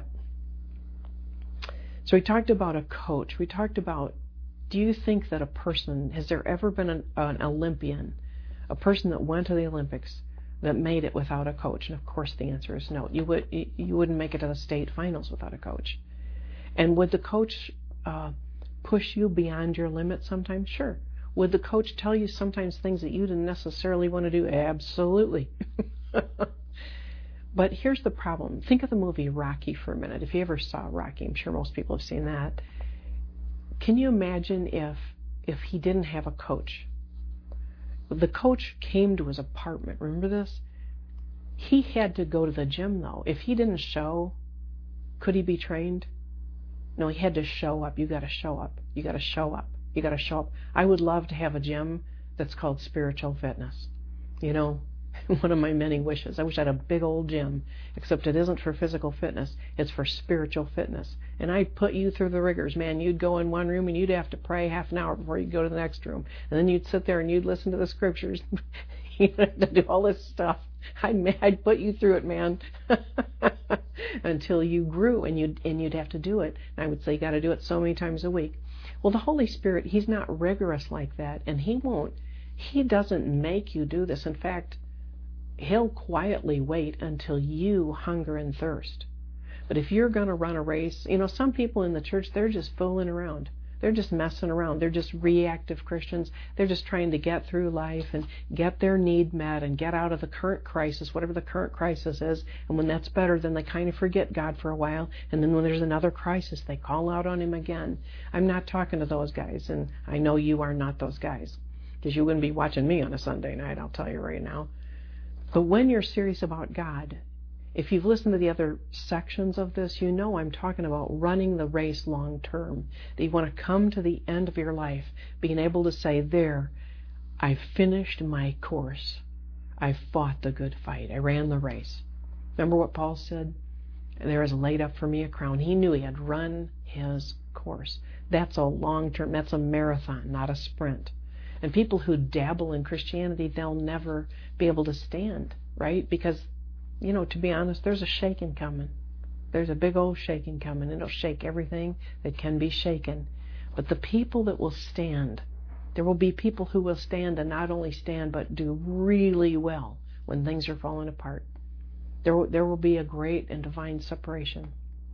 So we talked about a coach. We talked about, do you think that a person, has there ever been an, an Olympian, a person that went to the Olympics that made it without a coach? And of course the answer is no. You would you wouldn't make it to the state finals without a coach. And would the coach uh, push you beyond your limit sometimes? Sure. Would the coach tell you sometimes things that you didn't necessarily want to do? Absolutely. But here's the problem. Think of the movie Rocky for a minute. If you ever saw Rocky, I'm sure most people have seen that. Can you imagine if if he didn't have a coach? The coach came to his apartment. Remember this? He had to go to the gym, though. If he didn't show, could he be trained? No, he had to show up. You got to show up. You got to show up. You got to show up. I would love to have a gym that's called Spiritual Fitness. You know, one of my many wishes. I wish I had a big old gym, except it isn't for physical fitness. It's for spiritual fitness. And I'd put you through the rigors, man. You'd go in one room and you'd have to pray half an hour before you go to the next room. And then you'd sit there and you'd listen to the scriptures. You'd have to do all this stuff. I'd, I'd put you through it, man, until you grew, and you'd, and you'd have to do it. And I would say you got to do it so many times a week. Well, the Holy Spirit, he's not rigorous like that, and he won't. He doesn't make you do this. In fact, he'll quietly wait until you hunger and thirst. But if you're going to run a race, you know, some people in the church, they're just fooling around. They're just messing around. They're just reactive Christians. They're just trying to get through life and get their need met and get out of the current crisis, whatever the current crisis is. And when that's better, then they kind of forget God for a while. And then when there's another crisis, they call out on Him again. I'm not talking to those guys, and I know you are not those guys, because you wouldn't be watching me on a Sunday night, I'll tell you right now. But when you're serious about God, if you've listened to the other sections of this, you know I'm talking about running the race long term. That you want to come to the end of your life being able to say, there, I've finished my course. I've fought the good fight. I ran the race. Remember what Paul said? There is laid up for me a crown. He knew he had run his course. That's a long term, that's a marathon, not a sprint. And people who dabble in Christianity, they'll never be able to stand, right? Because, you know, to be honest, there's a shaking coming. There's a big old shaking coming. It'll shake everything that can be shaken. But the people that will stand, there will be people who will stand, and not only stand, but do really well when things are falling apart. There, there will be a great and divine separation.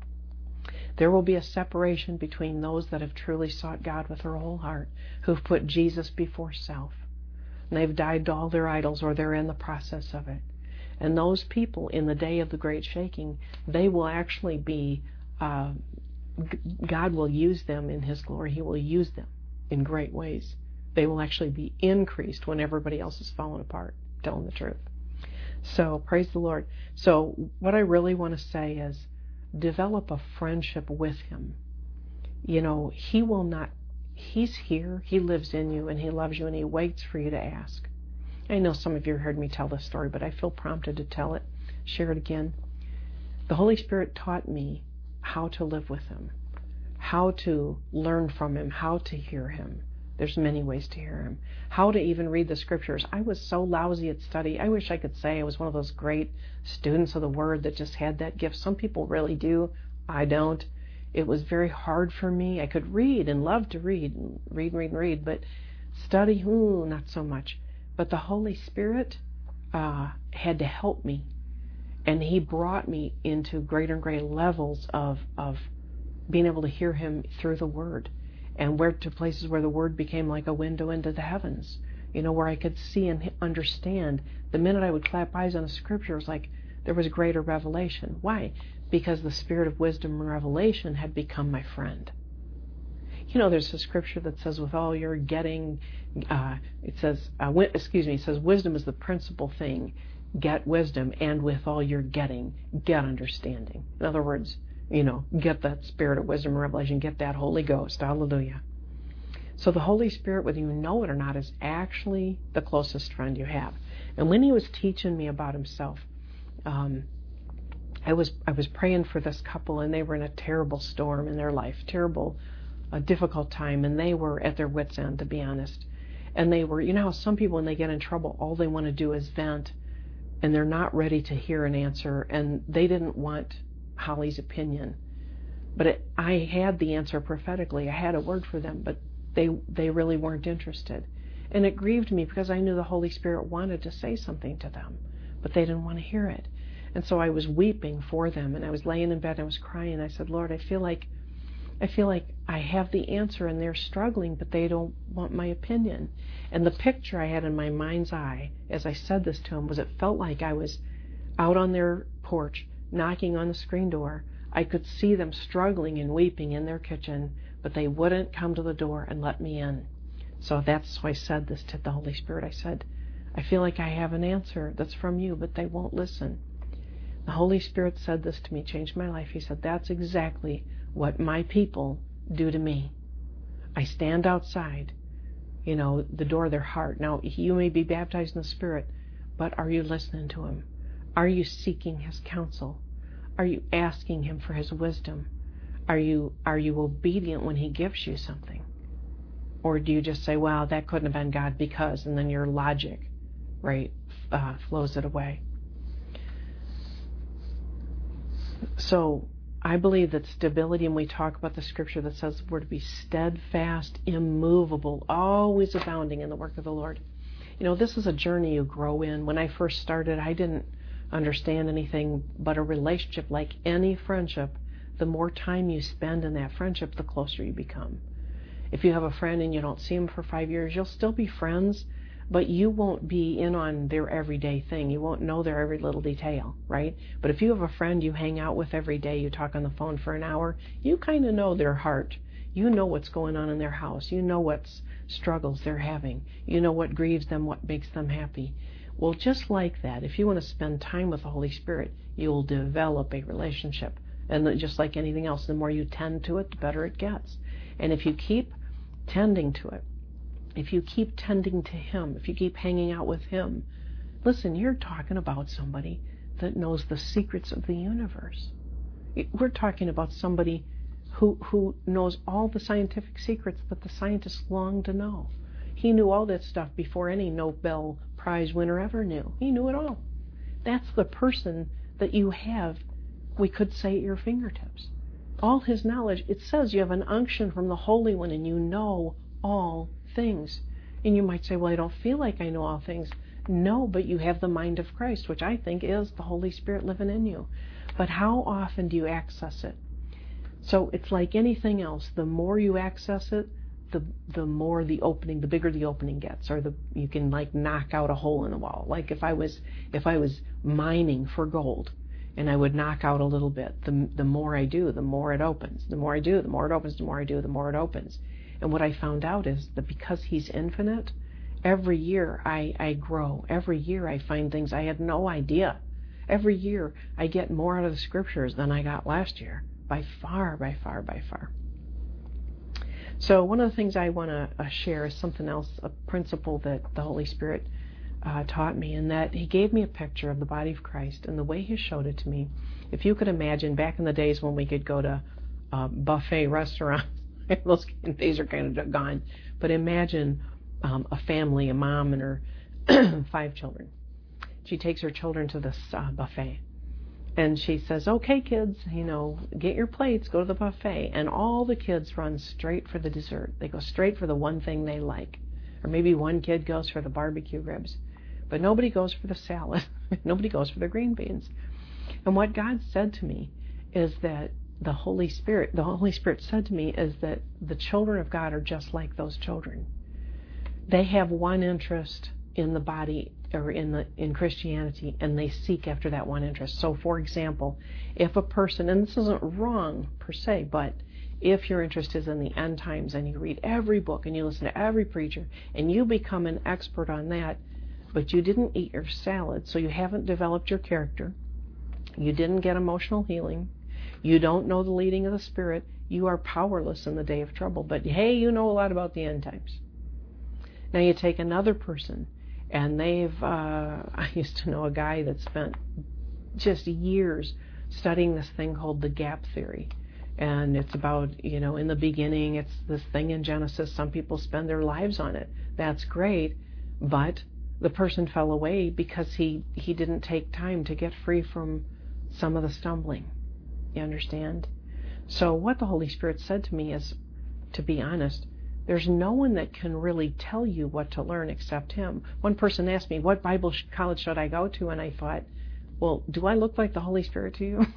There will be a separation between those that have truly sought God with their whole heart, who've put Jesus before self, and they've died to all their idols, or they're in the process of it. And those people, in the day of the great shaking, they will actually be, uh, God will use them in His glory. He will use them in great ways. They will actually be increased when everybody else is falling apart, telling the truth. So, praise the Lord. So, what I really want to say is, develop a friendship with Him. You know, He will not, He's here, He lives in you, and He loves you, and He waits for you to ask. I know some of you heard me tell this story, but I feel prompted to tell it, share it again. The Holy Spirit taught me how to live with Him, how to learn from Him, how to hear Him. There's many ways to hear Him. How to even read the Scriptures. I was so lousy at study. I wish I could say I was one of those great students of the Word that just had that gift. Some people really do. I don't. It was very hard for me. I could read and love to read, and read, read, read, but study, ooh, not so much. But the Holy Spirit uh, had to help me, and He brought me into greater and greater levels of of being able to hear Him through the Word, and where to places where the Word became like a window into the heavens, you know, where I could see and understand. The minute I would clap eyes on a Scripture, it was like there was greater revelation. Why? Because the Spirit of wisdom and revelation had become my friend. You know, there's a Scripture that says, with all your getting, uh, it says, uh, wi- excuse me, it says, wisdom is the principal thing. Get wisdom, and with all your getting, get understanding. In other words, you know, get that Spirit of wisdom and revelation, get that Holy Ghost. Hallelujah. So the Holy Spirit, whether you know it or not, is actually the closest friend you have. And when He was teaching me about Himself, um, I was I was praying for this couple, and they were in a terrible storm in their life, terrible, a difficult time, and they were at their wits' end, to be honest. And they were, you know how some people, when they get in trouble, all they want to do is vent, and they're not ready to hear an answer, and they didn't want Holly's opinion. But it, I had the answer prophetically. I had a word for them, but they they really weren't interested. And it grieved me, because I knew the Holy Spirit wanted to say something to them, but they didn't want to hear it. And so I was weeping for them, and I was laying in bed and I was crying. I said, Lord, I feel like I feel like I have the answer, and they're struggling, but they don't want my opinion. And the picture I had in my mind's eye as I said this to them was, it felt like I was out on their porch knocking on the screen door. I could see them struggling and weeping in their kitchen, but they wouldn't come to the door and let me in. So that's why I said this to the Holy Spirit. I said, I feel like I have an answer that's from you, but they won't listen. The Holy Spirit said this to me, changed my life. He said, that's exactly what my people do to me. I stand outside, you know, the door of their heart. Now, you may be baptized in the Spirit, but are you listening to Him? Are you seeking His counsel? Are you asking Him for His wisdom? Are you are you obedient when He gives you something? Or do you just say, well, that couldn't have been God because, and then your logic, right, uh, flows it away? So I believe that stability, and we talk about the Scripture that says we're to be steadfast, immovable, always abounding in the work of the Lord. You know, this is a journey you grow in. When I first started, I didn't understand anything but a relationship. Like any friendship, the more time you spend in that friendship, the closer you become. If you have a friend and you don't see them for five years, you'll still be friends, but you won't be in on their everyday thing. You won't know their every little detail, right? But if you have a friend you hang out with every day, you talk on the phone for an hour, you kind of know their heart. You know what's going on in their house. You know what struggles they're having. You know what grieves them, what makes them happy. Well, just like that, if you want to spend time with the Holy Spirit, you'll develop a relationship. And just like anything else, the more you tend to it, the better it gets. And if you keep tending to it, if you keep tending to Him, if you keep hanging out with Him, listen, you're talking about somebody that knows the secrets of the universe. We're talking about somebody who who knows all the scientific secrets that the scientists long to know. He knew all that stuff before any Nobel Prize winner ever knew. He knew it all. That's the person that you have, we could say, at your fingertips. All His knowledge, it says you have an unction from the Holy One and you know all things. And you might say, well, I don't feel like I know all things. No, but you have the mind of Christ, which I think is the Holy Spirit living in you. But how often do you access it? So it's like anything else. The more you access it, the the more the opening, the bigger the opening gets, or the you can like knock out a hole in the wall. Like if I was if I was mining for gold, and I would knock out a little bit, the the more I do, the more it opens. The more I do, the more it opens. The more I do, the more it opens. And what I found out is that because He's infinite, every year I, I grow. Every year I find things I had no idea. Every year I get more out of the Scriptures than I got last year. By far, by far, by far. So one of the things I want to uh, share is something else, a principle that the Holy Spirit uh, taught me, and that He gave me a picture of the body of Christ, and the way He showed it to me, if you could imagine back in the days when we could go to uh, buffet restaurants, those days are kind of gone, but imagine um, a family, a mom and her five children. She takes her children to this uh, buffet. And she says, okay, kids, you know, get your plates, go to the buffet. And all the kids run straight for the dessert. They go straight for the one thing they like. Or maybe one kid goes for the barbecue ribs. But nobody goes for the salad. Nobody goes for the green beans. And what God said to me is that the Holy Spirit, the Holy Spirit said to me is that the children of God are just like those children. They have one interest in the body or in the in Christianity, and they seek after that one interest. So, for example, if a person, and this isn't wrong per se, but if your interest is in the end times and you read every book and you listen to every preacher and you become an expert on that, but you didn't eat your salad, so you haven't developed your character, you didn't get emotional healing, you don't know the leading of the Spirit, you are powerless in the day of trouble. But hey, you know a lot about the end times. Now you take another person, and they've, uh, I used to know a guy that spent just years studying this thing called the gap theory. And it's about, you know, in the beginning, it's this thing in Genesis. Some people spend their lives on it. That's great. But the person fell away because he, he didn't take time to get free from some of the stumbling. You understand? So what the Holy Spirit said to me is, to be honest, there's no one that can really tell you what to learn except Him. One person asked me, what Bible college should I go to? And I thought, well, do I look like the Holy Spirit to you?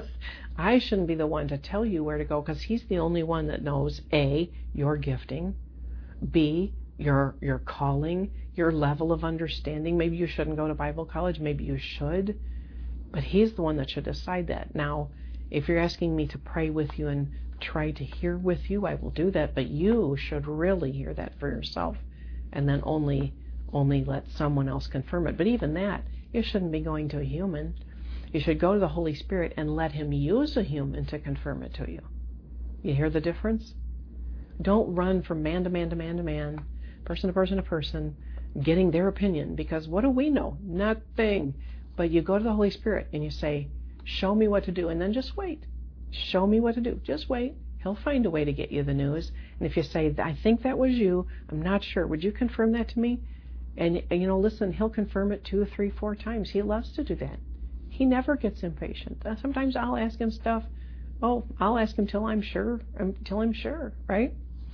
I shouldn't be the one to tell you where to go, because He's the only one that knows, A, your gifting, B, your your calling, your level of understanding. Maybe you shouldn't go to Bible college, maybe you should, but He's the one that should decide that. Now, if you're asking me to pray with you and try to hear with you, I will do that, but you should really hear that for yourself, and then only only let someone else confirm it. But even that, you shouldn't be going to a human. You should go to the Holy Spirit and let Him use a human to confirm it to you. You hear the difference? Don't run from man to man to man to man, person to person to person, getting their opinion, because what do we know? Nothing. But you go to the Holy Spirit and you say, show me what to do, and then just wait. Show me what to do. Just wait. He'll find a way to get you the news. And if you say, I think that was you, I'm not sure, would you confirm that to me? And, you know, listen, He'll confirm it two, three, four times. He loves to do that. He never gets impatient. Sometimes I'll ask Him stuff. Oh, I'll ask Him till I'm sure, until I'm sure, right?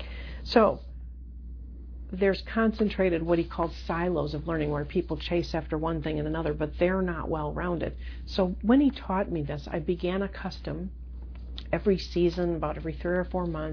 So there's concentrated what He called silos of learning, where people chase after one thing and another, but they're not well-rounded. So when He taught me this, I began a custom. Every season, about every three or four months,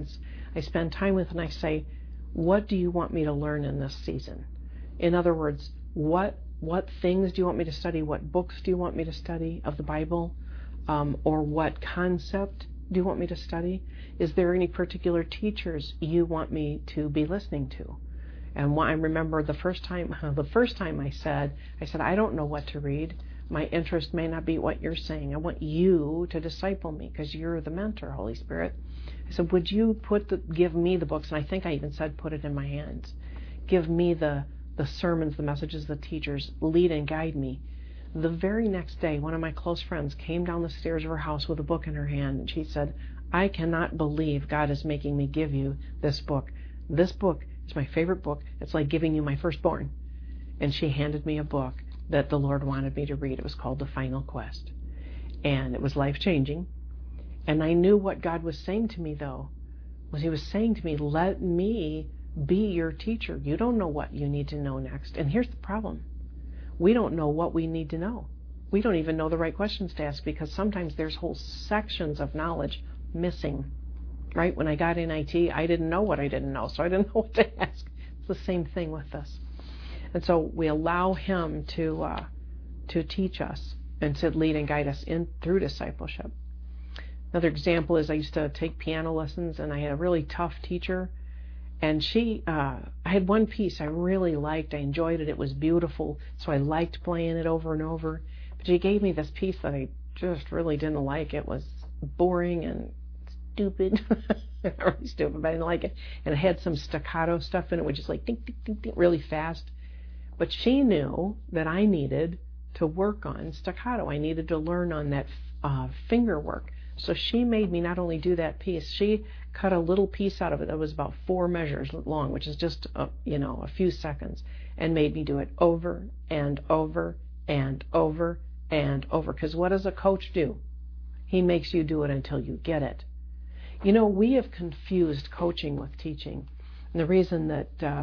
I spend time with and I say, what do you want me to learn in this season? In other words, what what things do you want me to study? What books do you want me to study of the Bible? Um, or what concept do you want me to study? Is there any particular teachers you want me to be listening to? And I remember the first time, the first time I said, I said, I don't know what to read. My interest may not be what you're saying. I want you to disciple me because you're the mentor, Holy Spirit. I said, would you put the, give me the books? And I think I even said, put it in my hands. Give me the, the sermons, the messages, the teachers. Lead and guide me. The very next day, one of my close friends came down the stairs of her house with a book in her hand. And she said, I cannot believe God is making me give you this book. This book is my favorite book. It's like giving you my firstborn. And she handed me a book that the Lord wanted me to read. It was called The Final Quest. And it was life-changing. And I knew what God was saying to me, though, was He was saying to me, let me be your teacher. You don't know what you need to know next. And here's the problem. We don't know what we need to know. We don't even know the right questions to ask because sometimes there's whole sections of knowledge missing. Right? When I got in I T, I didn't know what I didn't know, so I didn't know what to ask. It's the same thing with this. And so we allow Him to uh, to teach us and to lead and guide us in through discipleship. Another example is I used to take piano lessons, and I had a really tough teacher. And she, uh, I had one piece I really liked. I enjoyed it. It was beautiful, so I liked playing it over and over. But she gave me this piece that I just really didn't like. It was boring and stupid. Not really stupid, but I didn't like it. And it had some staccato stuff in it, which is like ding, ding, ding, ding, really fast. But she knew that I needed to work on staccato. I needed to learn on that uh, finger work. So she made me not only do that piece, she cut a little piece out of it that was about four measures long, which is just, a, you know, a few seconds, and made me do it over and over and over and over. Because what does a coach do? He makes you do it until you get it. You know, we have confused coaching with teaching. And the reason that uh,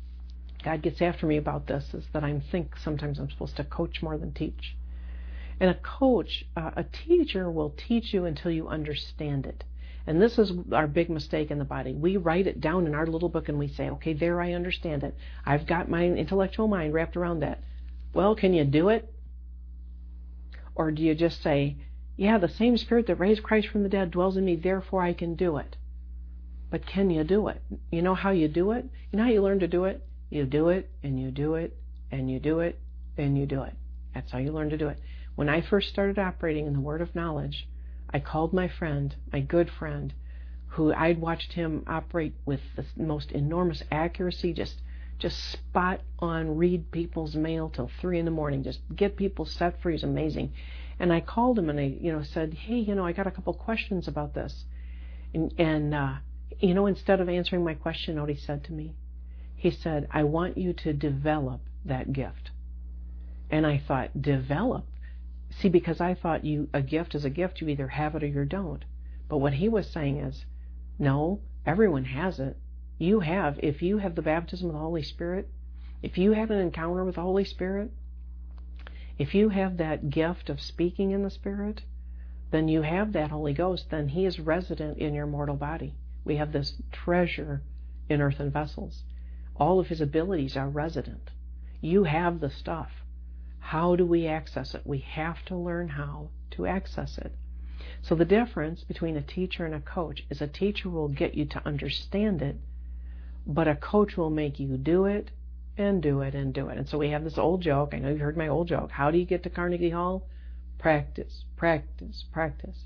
God gets after me about this is that I think sometimes I'm supposed to coach more than teach. And a coach, uh, a teacher will teach you until you understand it. And this is our big mistake in the body. We write it down in our little book and we say, okay, there, I understand it. I've got my intellectual mind wrapped around that. Well, can you do it? Or do you just say, yeah, the same Spirit that raised Christ from the dead dwells in me, therefore I can do it. But can you do it? You know how you do it? You know how you learn to do it? You do it, and you do it, and you do it, and you do it. That's how you learn to do it. When I first started operating in the Word of Knowledge, I called my friend, my good friend, who I'd watched him operate with the most enormous accuracy, just just spot on, read people's mail till three in the morning, just get people set free. It's amazing. And I called him and I, you know, said, hey, you know, I got a couple questions about this. And, and uh, you know, instead of answering my question, you know what he said to me? He said, I want you to develop that gift. And I thought, develop? See, because I thought you a gift is a gift. You either have it or you don't. But what he was saying is, no, everyone has it. You have, if you have the baptism of the Holy Spirit, if you have an encounter with the Holy Spirit, if you have that gift of speaking in the Spirit, then you have that Holy Ghost. Then He is resident in your mortal body. We have this treasure in earthen vessels. All of His abilities are resident. You have the stuff. How do we access it? We have to learn how to access it. So the difference between a teacher and a coach is a teacher will get you to understand it, but a coach will make you do it and do it and do it. And so we have this old joke. I know you've heard my old joke. How do you get to Carnegie Hall? Practice, practice, practice.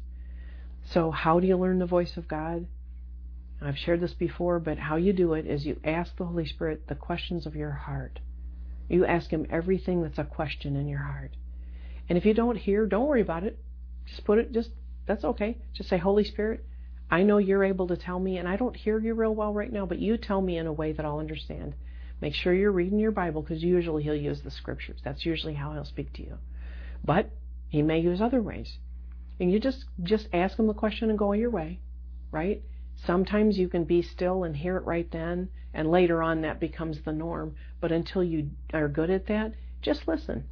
So how do you learn the voice of God? I've shared this before, but how you do it is you ask the Holy Spirit the questions of your heart. You ask Him everything that's a question in your heart. And if you don't hear, don't worry about it. Just put it, just, that's okay. Just say, Holy Spirit, I know You're able to tell me, and I don't hear You real well right now, but You tell me in a way that I'll understand. Make sure you're reading your Bible, because usually He'll use the Scriptures. That's usually how He'll speak to you. But He may use other ways. And you just, just ask Him the question and go your way, right? Sometimes you can be still and hear it right then, and later on that becomes the norm. But until you are good at that, just listen.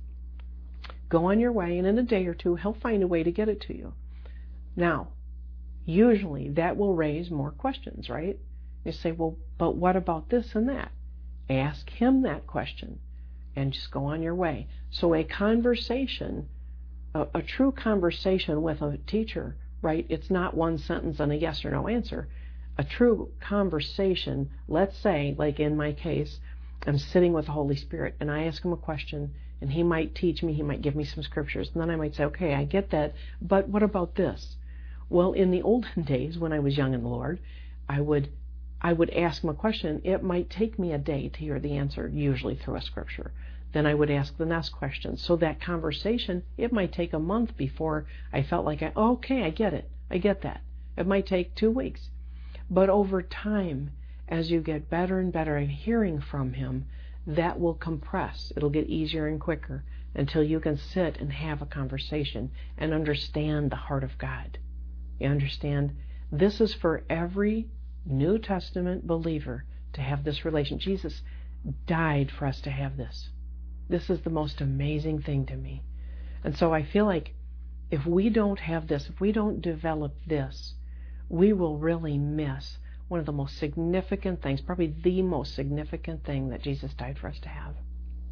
Go on your way, and in a day or two, He'll find a way to get it to you. Now, usually that will raise more questions, right? You say, well, but what about this and that? Ask him that question and just go on your way. So a conversation, a, a true conversation with a teacher, right? It's not one sentence and a yes or no answer. A true conversation, let's say, like in my case, I'm sitting with the Holy Spirit and I ask him a question and he might teach me, he might give me some scriptures, and then I might say, okay, I get that, but what about this? Well, in the olden days when I was young in the Lord, I would I would ask him a question. It might take me a day to hear the answer, usually through a scripture. Then I would ask the next question. So that conversation, it might take a month before I felt like, I, oh, okay, I get it. I get that. It might take two weeks. But over time, as you get better and better at hearing from him, that will compress. It'll get easier and quicker until you can sit and have a conversation and understand the heart of God. You understand? This is for every New Testament believer to have this relation. Jesus died for us to have this. This is the most amazing thing to me. And so I feel like if we don't have this, if we don't develop this, we will really miss one of the most significant things, probably the most significant thing that Jesus died for us to have.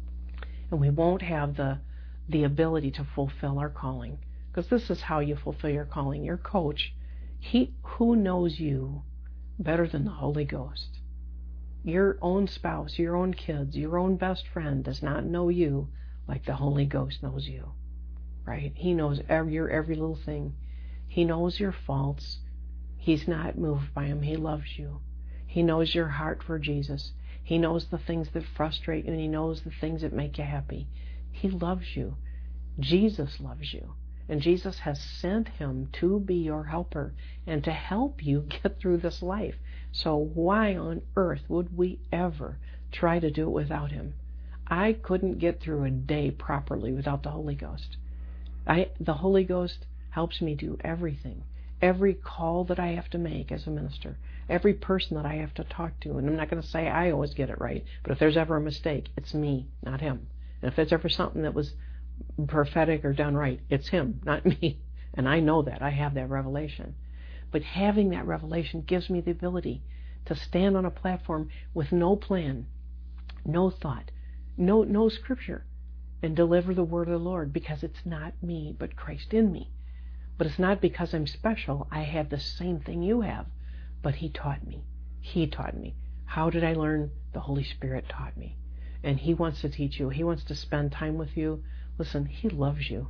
And we won't have the the ability to fulfill our calling. Because this is how you fulfill your calling. Your coach, he who knows you better than the Holy Ghost? Your own spouse, your own kids, your own best friend does not know you like the Holy Ghost knows you. Right? He knows every, your every little thing. He knows your faults. He's not moved by them. He loves you. He knows your heart for Jesus. He knows the things that frustrate you, and he knows the things that make you happy. He loves you. Jesus loves you. And Jesus has sent him to be your helper and to help you get through this life. So why on earth would we ever try to do it without him? I couldn't get through a day properly without the Holy Ghost. I, the Holy Ghost helps me do everything. Every call that I have to make as a minister, every person that I have to talk to, and I'm not going to say I always get it right, but if there's ever a mistake, it's me, not him. And if there's ever something that was prophetic or done right, it's him, not me. And I know that. I have that revelation. But having that revelation gives me the ability to stand on a platform with no plan, no thought, no no scripture, and deliver the word of the Lord, because it's not me, but Christ in me. But it's not because I'm special. I have the same thing you have. But he taught me. He taught me. How did I learn? The Holy Spirit taught me. And he wants to teach you. He wants to spend time with you. Listen, he loves you.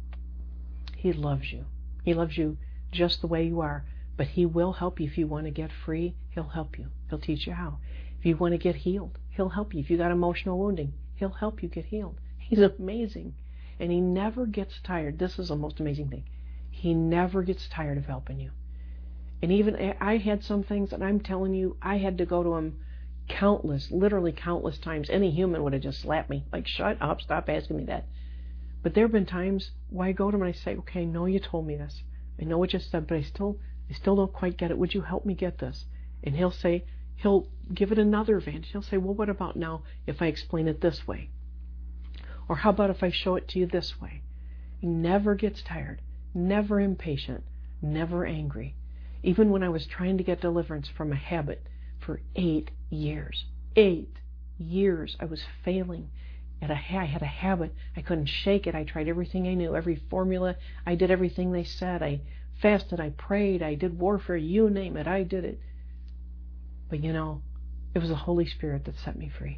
He loves you. He loves you just the way you are. But he will help you. If you want to get free, he'll help you. He'll teach you how. If you want to get healed, he'll help you. If you got emotional wounding, he'll help you get healed. He's amazing. And he never gets tired. This is the most amazing thing. He never gets tired of helping you. And even I had some things that I'm telling you, I had to go to him countless, literally countless times. Any human would have just slapped me. Like, shut up, stop asking me that. But there have been times where I go to him and I say, okay, I know you told me this. I know what you said, but I still I still don't quite get it. Would you help me get this? And he'll say, he'll give it another advantage. He'll say, well, what about now if I explain it this way? Or how about if I show it to you this way? He never gets tired, never impatient, never angry. Even when I was trying to get deliverance from a habit for eight years, eight years, I was failing. At a, I had a habit. I couldn't shake it. I tried everything I knew, every formula. I did everything they said. I fasted. I prayed. I did warfare. You name it. I did it. But you know, it was the Holy Spirit that set me free.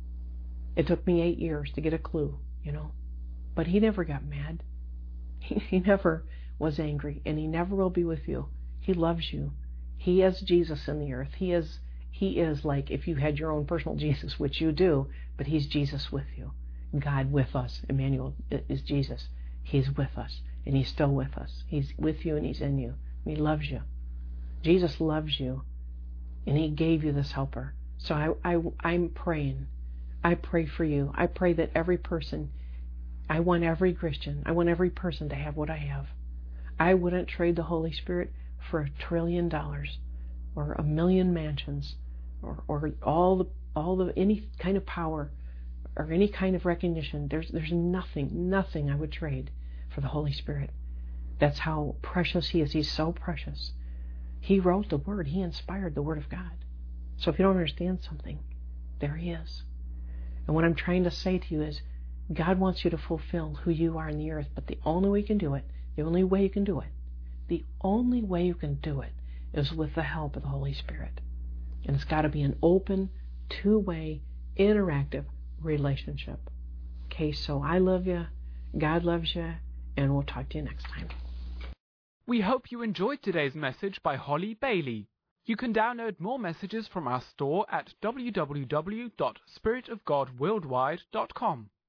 It took me eight years to get a clue, you know. But he never got mad. He, he never was angry. And he never will be with you. He loves you. He is Jesus in the earth. He is He is like if you had your own personal Jesus, which you do, but he's Jesus with you. God with us. Emmanuel is Jesus. He's with us, and he's still with us. He's with you, and he's in you. And he loves you. Jesus loves you, and he gave you this helper. So I, I, I'm praying. I pray for you. I pray that every person, I want every Christian, I want every person to have what I have. I wouldn't trade the Holy Spirit for a trillion dollars or a million mansions or, or all the all the any kind of power or any kind of recognition. There's there's nothing, nothing I would trade for the Holy Spirit. That's how precious he is. He's so precious. He wrote the Word. He inspired the Word of God. So if you don't understand something, there He is. And what I'm trying to say to you is, God wants you to fulfill who you are in the earth, but the only way you can do it, the only way you can do it, the only way you can do it is with the help of the Holy Spirit. And it's got to be an open, two-way, interactive relationship. Okay, so I love you, God loves you, and we'll talk to you next time. We hope you enjoyed today's message by Holly Bailey. You can download more messages from our store at w w w dot spirit of god worldwide dot com.